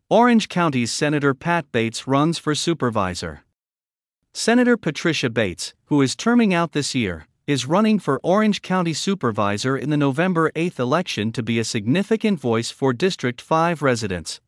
Orange County's Senator Pat Bates runs for supervisor. Senator Patricia Bates, who is terming out this year, is running for Orange County Supervisor in the November 8 election to be a significant voice for District 5 residents.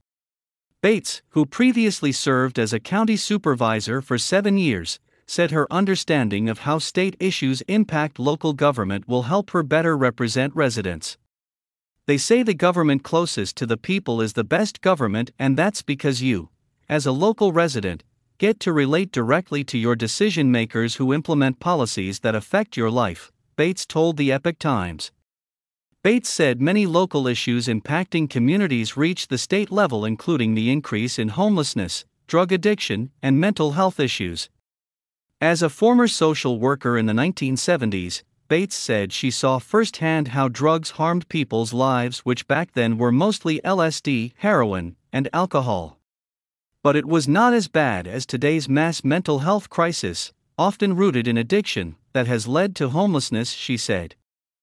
Bates, who previously served as a county supervisor for 7 years, said her understanding of how state issues impact local government will help her better represent residents. They say the government closest to the people is the best government, and that's because you, as a local resident, get to relate directly to your decision makers who implement policies that affect your life, Bates told the Epoch Times. Bates said many local issues impacting communities reach the state level, including the increase in homelessness, drug addiction, and mental health issues. As a former social worker in the 1970s, Bates said she saw firsthand how drugs harmed people's lives, which back then were mostly LSD, heroin, and alcohol. But it was not as bad as today's mass mental health crisis, often rooted in addiction, that has led to homelessness, she said.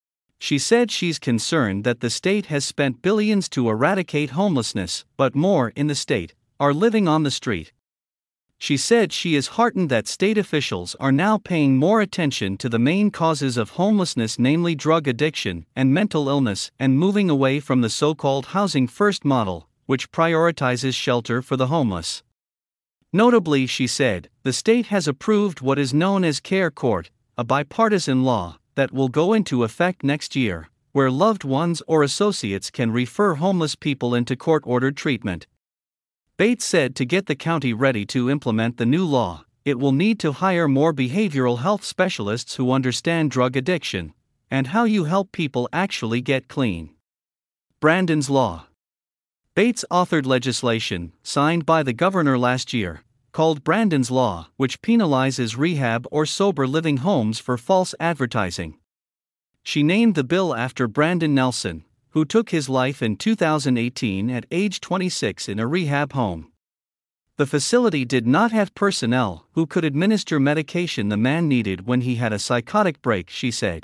She said she's concerned that the state has spent billions to eradicate homelessness, but more, in the state, are living on the street. She said she is heartened that state officials are now paying more attention to the main causes of homelessness, namely drug addiction and mental illness, and moving away from the so-called Housing First model, which prioritizes shelter for the homeless. Notably, she said, the state has approved what is known as Care Court, a bipartisan law that will go into effect next year, where loved ones or associates can refer homeless people into court-ordered treatment. Bates said to get the county ready to implement the new law, it will need to hire more behavioral health specialists who understand drug addiction and how you help people actually get clean. Brandon's Law. Bates authored legislation, signed by the governor last year, called Brandon's Law, which penalizes rehab or sober living homes for false advertising. She named the bill after Brandon Nelson, who took his life in 2018 at age 26 in a rehab home. The facility did not have personnel who could administer medication the man needed when he had a psychotic break, she said.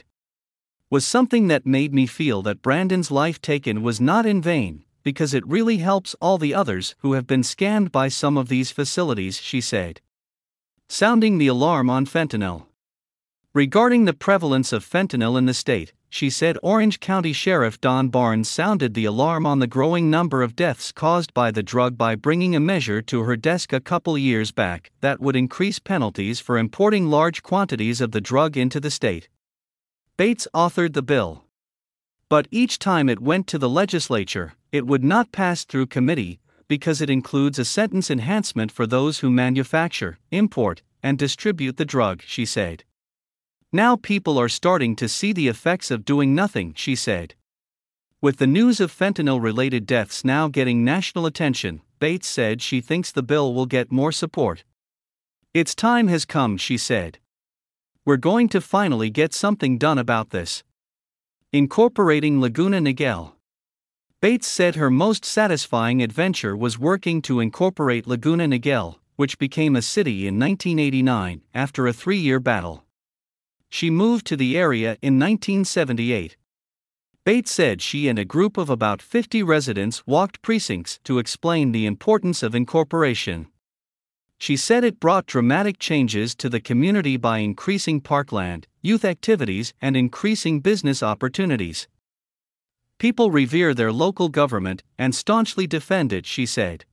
Was something that made me feel that Brandon's life taken was not in vain, because it really helps all the others who have been scammed by some of these facilities, she said. Sounding the alarm on fentanyl. Regarding the prevalence of fentanyl in the state, she said Orange County Sheriff Don Barnes sounded the alarm on the growing number of deaths caused by the drug by bringing a measure to her desk a couple years back that would increase penalties for importing large quantities of the drug into the state. Bates authored the bill. But each time it went to the legislature, it would not pass through committee because it includes a sentence enhancement for those who manufacture, import, and distribute the drug, she said. Now people are starting to see the effects of doing nothing, she said. With the news of fentanyl-related deaths now getting national attention, Bates said she thinks the bill will get more support. Its time has come, she said. We're going to finally get something done about this. Incorporating Laguna Niguel. Bates said her most satisfying adventure was working to incorporate Laguna Niguel, which became a city in 1989 after a 3-year battle. She moved to the area in 1978. Bates said she and a group of about 50 residents walked precincts to explain the importance of incorporation. She said it brought dramatic changes to the community by increasing parkland, youth activities, and increasing business opportunities. People revere their local government and staunchly defend it, she said.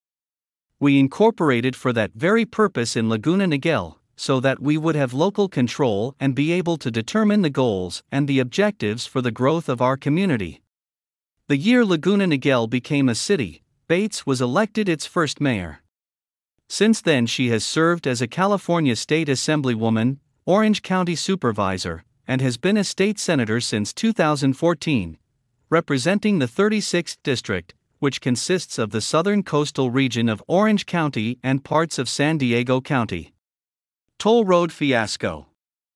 We incorporated for that very purpose in Laguna Niguel, so that we would have local control and be able to determine the goals and the objectives for the growth of our community. The year Laguna Niguel became a city, Bates was elected its first mayor. Since then she has served as a California State Assemblywoman, Orange County Supervisor, and has been a state senator since 2014, representing the 36th District, which consists of the southern coastal region of Orange County and parts of San Diego County. Toll road fiasco.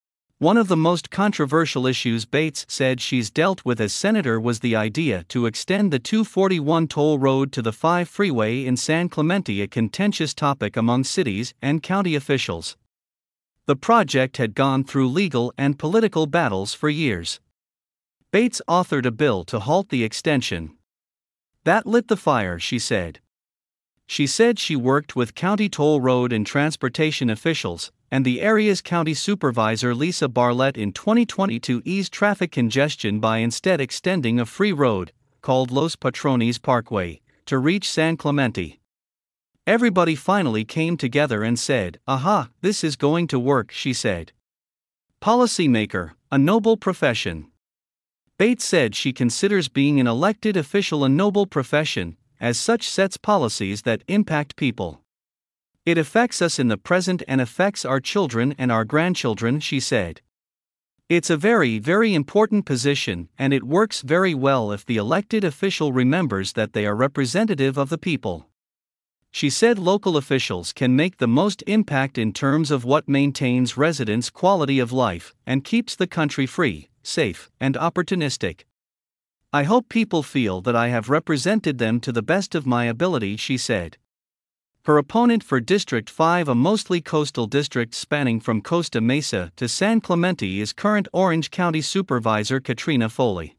One of the most controversial issues Bates said she's dealt with as senator was the idea to extend the 241 toll road to the 5 freeway in San Clemente, a contentious topic among cities and county officials. The project had gone through legal and political battles for years. Bates authored a bill to halt the extension. That lit the fire, she said. She said she worked with county toll road and transportation officials and the area's county supervisor Lisa Barlett in 2020 to ease traffic congestion by instead extending a free road, called Los Patrones Parkway, to reach San Clemente. Everybody finally came together and said, "Aha, this is going to work," she said. Policymaker, a noble profession. Bates said she considers being an elected official a noble profession, as such sets policies that impact people. It affects us in the present and affects our children and our grandchildren, she said. It's a very, very important position, and it works very well if the elected official remembers that they are representative of the people. She said local officials can make the most impact in terms of what maintains residents' quality of life and keeps the country free, safe, and opportunistic. I hope people feel that I have represented them to the best of my ability, she said. Her opponent for District 5, a mostly coastal district spanning from Costa Mesa to San Clemente, is current Orange County Supervisor Katrina Foley.